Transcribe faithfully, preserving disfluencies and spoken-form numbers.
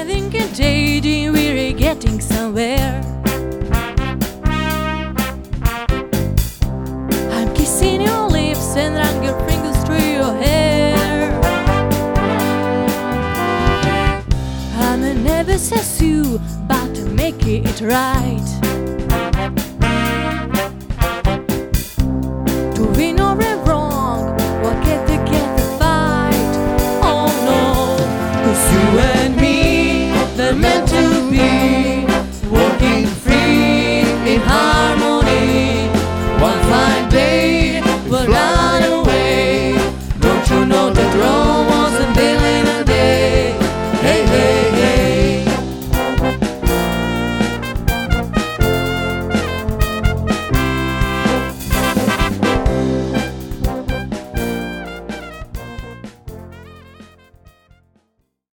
thinking, dating, we're getting somewhere. I'm kissing your lips and run your fingers through your hair. I'ma never says you, but to make it right. To win or wrong, what get to get the fight? Oh no, 'cause you were